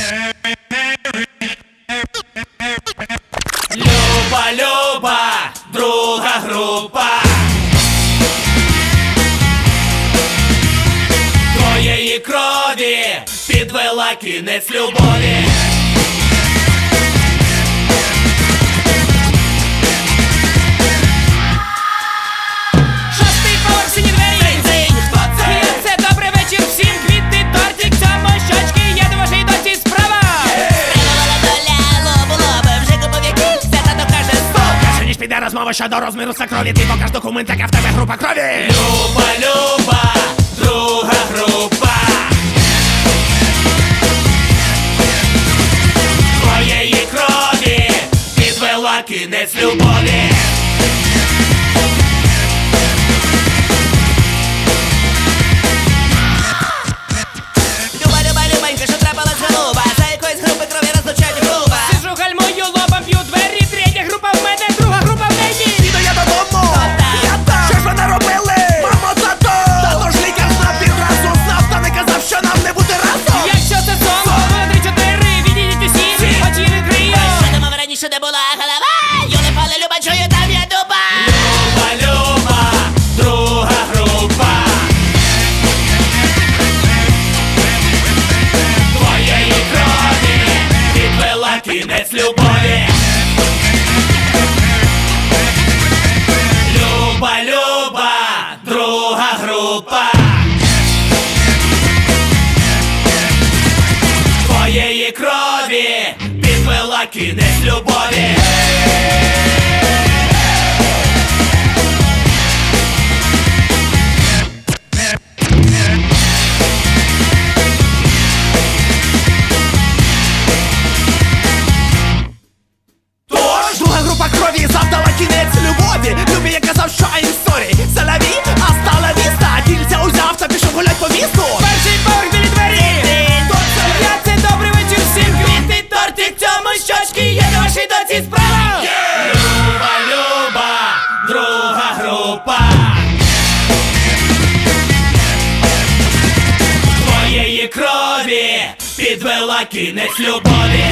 Люба, друга група. Твоєї крові підвела кінець любові. Шостий поверх, сині двері. Хто це? І це добрий вечір всім. Квіти, тортик, цьому щочки. Я до вашої доці справа. Стримувала доля, лобу, вже купив якийсь, це тато каже стоп. Перше ніж піде розмова щодо розміру крові, ти покаж документ, яка в тебе група крові. Люба, друга група. Твоєї крові підвела кінець любові. Любенька, що трапилась голуба, за якоїсь групи крові розлучають клуба. Сижу, гальмую, лобом б'ю двері. Третя група в мене, друга група в неї. Іду я додому, я там. Що ж вони робили? Мамо, тато! Тато ж лікар знав, відразу знав, та не казав, що нам не бути разом. Якщо це сон, то 3-4, відійдіть усі, очі відкрию. Що думав раніше, де була голова? Юли пали, люба, чую, там я дуба. Люба, друга група. Твоєї крові підвела кінець любові. Люба, друга група. Твоєї крові підвела кінець любові. Тож, друга група крові завдала кінець любові. Любі, я казав, що I'm sorry. Салаві, а стала віста. Дільця узяв та пішов гулять по місту. Перший поверх, білі двері. Хто це? Я це добрий вечір всім. Квіти, тортик, цьому щочки. Я до вашої доці справа. Люба, друга група. Твоєї крові підвела кінець любові.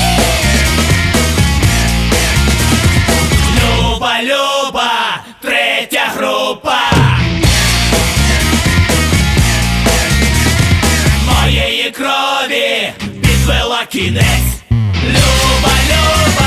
Люба, третя група. Моєї крові підвела кінець. Люба,